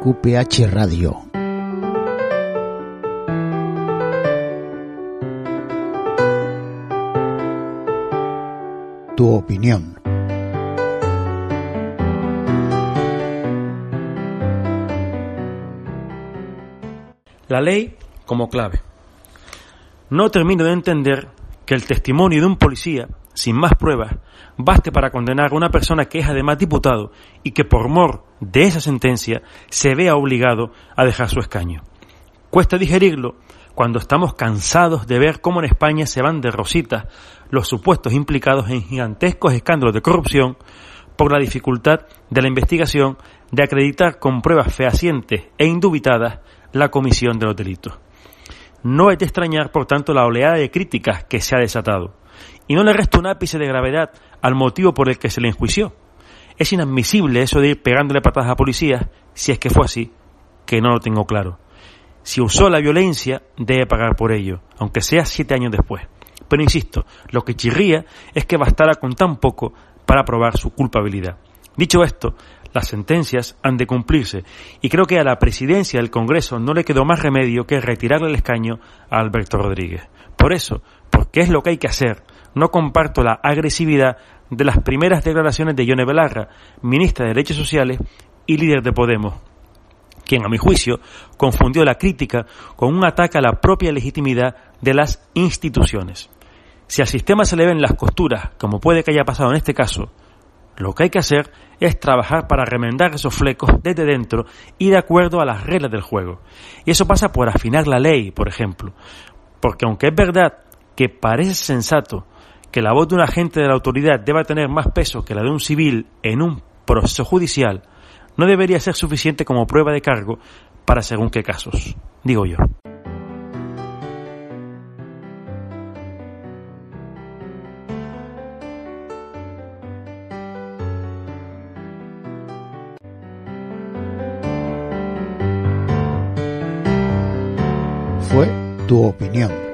QPH Radio. Tu opinión. La ley como clave. No termino de entender que el testimonio de un policía, sin más pruebas, baste para condenar a una persona que es además diputado y que por mor de esa sentencia se vea obligado a dejar su escaño. Cuesta digerirlo cuando estamos cansados de ver cómo en España se van de rositas los supuestos implicados en gigantescos escándalos de corrupción por la dificultad de la investigación de acreditar con pruebas fehacientes e indubitadas la comisión de los delitos. No es de extrañar, por tanto, la oleada de críticas que se ha desatado, y no le resta un ápice de gravedad al motivo por el que se le enjuició. Es inadmisible eso de ir pegándole patadas a policías, si es que fue así, que no lo tengo claro. Si usó la violencia, debe pagar por ello, aunque sea 7 años después. Pero insisto, lo que chirría es que bastara con tan poco para probar su culpabilidad. Dicho esto, las sentencias han de cumplirse, y creo que a la presidencia del Congreso no le quedó más remedio que retirarle el escaño a Alberto Rodríguez. Por eso, porque es lo que hay que hacer, no comparto la agresividad de las primeras declaraciones de Yone Belarra, ministra de Derechos Sociales y líder de Podemos, quien, a mi juicio, confundió la crítica con un ataque a la propia legitimidad de las instituciones. Si al sistema se le ven las costuras, como puede que haya pasado en este caso, lo que hay que hacer es trabajar para remendar esos flecos desde dentro y de acuerdo a las reglas del juego. Y eso pasa por afinar la ley, por ejemplo. Porque aunque es verdad que parece sensato que la voz de un agente de la autoridad deba tener más peso que la de un civil en un proceso judicial, no debería ser suficiente como prueba de cargo para según qué casos, digo yo. Fue tu opinión.